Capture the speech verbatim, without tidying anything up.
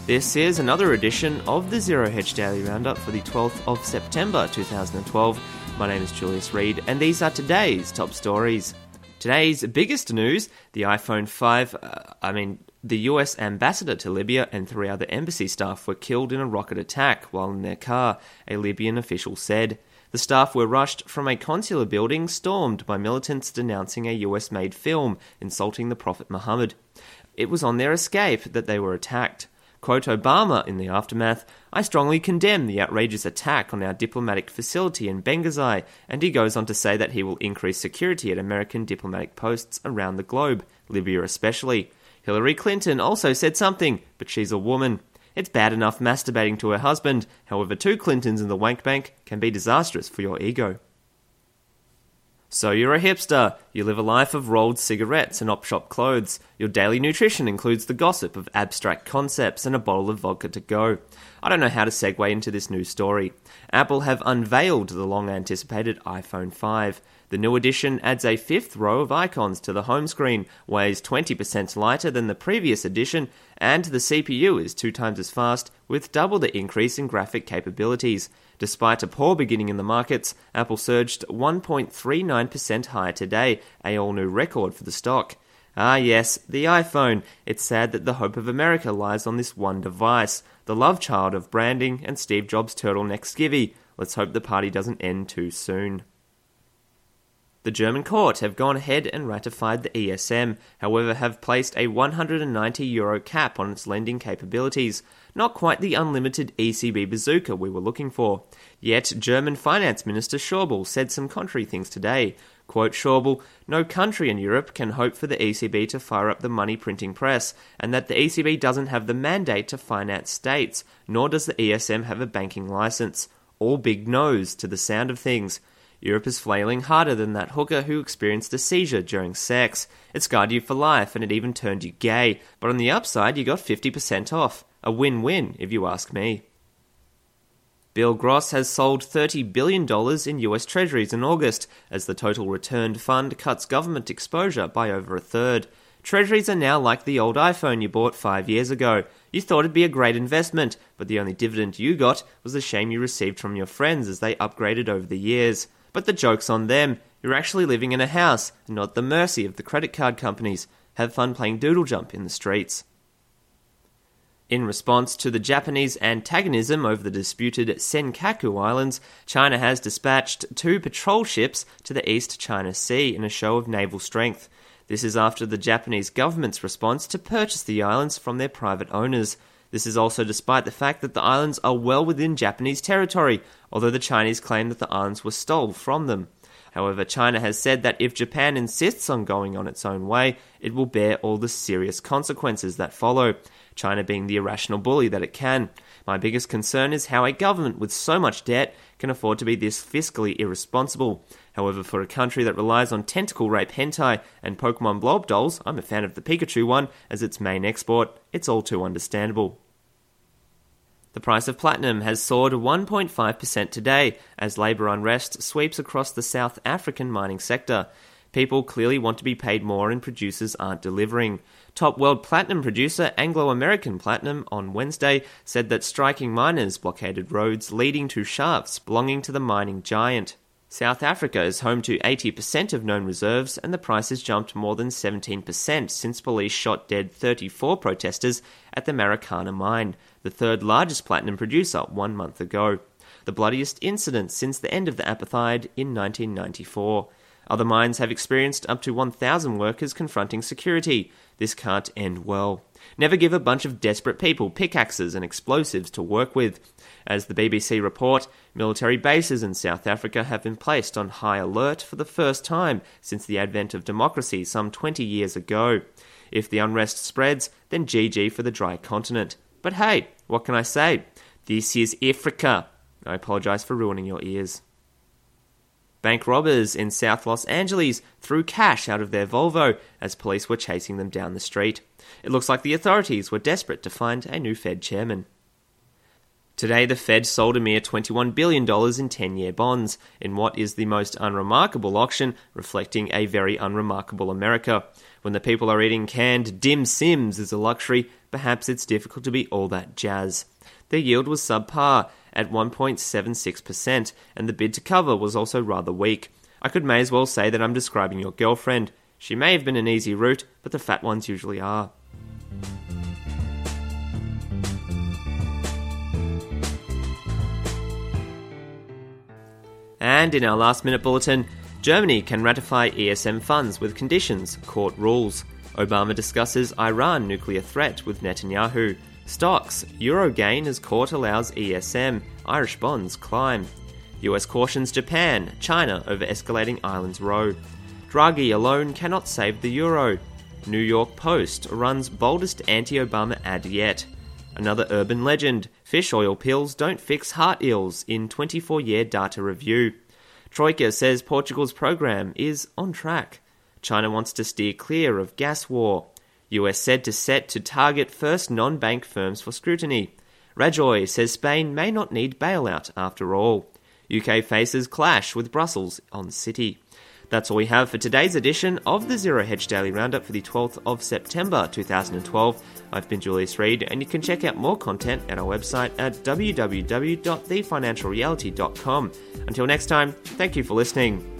This is another edition of the Zero Hedge Daily Roundup for the twelfth of September two thousand twelve. My name is Julius Reed, and these are today's top stories. Today's biggest news, the iPhone five, uh, I mean, the U S ambassador to Libya and three other embassy staff were killed in a rocket attack while in their car, a Libyan official said. The staff were rushed from a consular building stormed by militants denouncing a U S-made film insulting the Prophet Muhammad. It was on their escape that they were attacked. Quote Obama in the aftermath, "I strongly condemn the outrageous attack on our diplomatic facility in Benghazi," and he goes on to say that he will increase security at American diplomatic posts around the globe, Libya especially. Hillary Clinton also said something, but she's a woman. It's bad enough masturbating to her husband, however two Clintons in the wank bank can be disastrous for your ego. So you're a hipster. You live a life of rolled cigarettes and op-shop clothes. Your daily nutrition includes the gossip of abstract concepts and a bottle of vodka to go. I don't know how to segue into this news story. Apple have unveiled the long-anticipated iPhone five. The new edition adds a fifth row of icons to the home screen, weighs twenty percent lighter than the previous edition, and the C P U is two times as fast, with double the increase in graphic capabilities. Despite a poor beginning in the markets, Apple surged one point three nine percent higher today, a all-new record for the stock. Ah yes, the iPhone. It's sad that the hope of America lies on this one device, the love child of branding and Steve Jobs' turtleneck skivvy. Let's hope the party doesn't end too soon. The German court have gone ahead and ratified the E S M, however have placed a one hundred ninety euro cap on its lending capabilities. Not quite the unlimited E C B bazooka we were looking for. Yet German Finance Minister Schäuble said some contrary things today. Quote Schäuble, "No country in Europe can hope for the E C B to fire up the money printing press, and that the E C B doesn't have the mandate to finance states, nor does the E S M have a banking license. All big no's to the sound of things. Europe is flailing harder than that hooker who experienced a seizure during sex. It scarred you for life and it even turned you gay, but on the upside you got fifty percent off. A win-win, if you ask me." Bill Gross has sold thirty billion dollars in U S Treasuries in August, as the total returned fund cuts government exposure by over a third. Treasuries are now like the old iPhone you bought five years ago. You thought it'd be a great investment, but the only dividend you got was the shame you received from your friends as they upgraded over the years. But the joke's on them. You're actually living in a house, and not at the mercy of the credit card companies. Have fun playing doodle jump in the streets. In response to the Japanese antagonism over the disputed Senkaku Islands, China has dispatched two patrol ships to the East China Sea in a show of naval strength. This is after the Japanese government's response to purchase the islands from their private owners. This is also despite the fact that the islands are well within Japanese territory, although the Chinese claim that the islands were stolen from them. However, China has said that if Japan insists on going on its own way, it will bear all the serious consequences that follow, China being the irrational bully that it can. My biggest concern is how a government with so much debt can afford to be this fiscally irresponsible. However, for a country that relies on tentacle rape hentai and Pokemon blow-up dolls, I'm a fan of the Pikachu one, as its main export, it's all too understandable. The price of platinum has soared one point five percent today as labour unrest sweeps across the South African mining sector. People clearly want to be paid more and producers aren't delivering. Top world platinum producer Anglo American Platinum on Wednesday said that striking miners blockaded roads leading to shafts belonging to the mining giant. South Africa is home to eighty percent of known reserves, and the price has jumped more than seventeen percent since police shot dead thirty-four protesters at the Marikana mine, the third largest platinum producer, one month ago. The bloodiest incident since the end of the apartheid in nineteen ninety-four. Other mines have experienced up to one thousand workers confronting security. This can't end well. Never give a bunch of desperate people pickaxes and explosives to work with. As the B B C report, military bases in South Africa have been placed on high alert for the first time since the advent of democracy some twenty years ago. If the unrest spreads, then G G for the dry continent. But hey, what can I say? This is Africa. I apologise for ruining your ears. Bank robbers in South Los Angeles threw cash out of their Volvo as police were chasing them down the street. It looks like the authorities were desperate to find a new Fed chairman. Today, the Fed sold a mere twenty-one billion dollars in ten-year bonds, in what is the most unremarkable auction, reflecting a very unremarkable America. When the people are eating canned dim sims as a luxury, perhaps it's difficult to be all that jazz. The yield was subpar at one point seven six percent, and the bid to cover was also rather weak. I could may as well say that I'm describing your girlfriend. She may have been an easy route, but the fat ones usually are. And in our last minute bulletin, Germany can ratify E S M funds with conditions, court rules. Obama discusses Iran nuclear threat with Netanyahu. Stocks, euro gain as court allows E S M, Irish bonds climb. U S cautions Japan, China over escalating islands row. Draghi alone cannot save the euro. New York Post runs boldest anti-Obama ad yet. Another urban legend, fish oil pills don't fix heart ills in twenty-four year data review. Troika says Portugal's program is on track. China wants to steer clear of gas war. U S said to set to target first non-bank firms for scrutiny. Rajoy says Spain may not need bailout after all. U K faces clash with Brussels on City. That's all we have for today's edition of the Zero Hedge Daily Roundup for the twelfth of September two thousand twelve. I've been Julius Reid, and you can check out more content at our website at w w w dot the financial reality dot com. Until next time, thank you for listening.